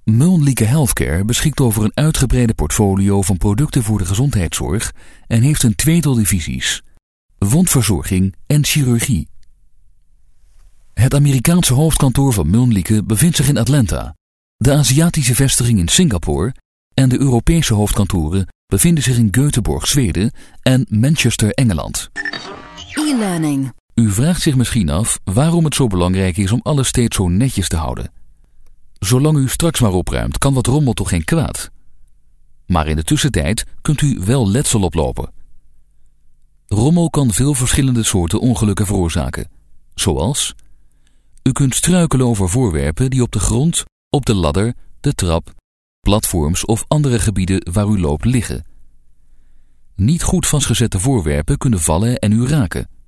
Mölnlycke Healthcare beschikt over een uitgebreide portfolio van producten voor de gezondheidszorg en heeft een tweetal divisies: wondverzorging en chirurgie. Het Amerikaanse hoofdkantoor van Mölnlycke bevindt zich in Atlanta, de Aziatische vestiging in Singapore en de Europese hoofdkantoren bevinden zich in Göteborg, Zweden en Manchester, Engeland. E-learning. U vraagt zich misschien af waarom het zo belangrijk is om alles steeds zo netjes te houden. Zolang u straks maar opruimt, kan wat rommel toch geen kwaad. Maar in de tussentijd kunt u wel letsel oplopen. Rommel kan veel verschillende soorten ongelukken veroorzaken, zoals: u kunt struikelen over voorwerpen die op de grond, op de ladder, de trap, platforms of andere gebieden waar u loopt liggen. Niet goed vastgezette voorwerpen kunnen vallen en u raken.